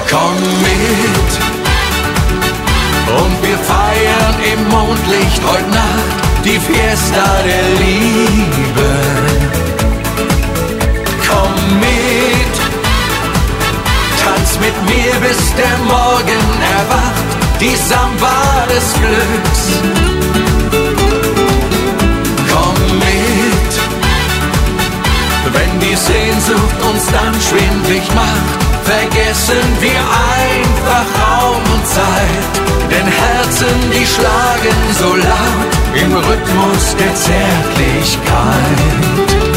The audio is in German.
Komm mit und wir feiern im Mondlicht heute Nacht die Fiesta der Liebe. Komm mit, tanz mit mir, bis der Morgen erwacht, die Samba des Glücks. Komm mit, wenn die Sehnsucht uns dann schwindlig macht, vergessen wir einfach Raum und Zeit, denn Herzen, die schlagen so laut im Rhythmus der Zärtlichkeit.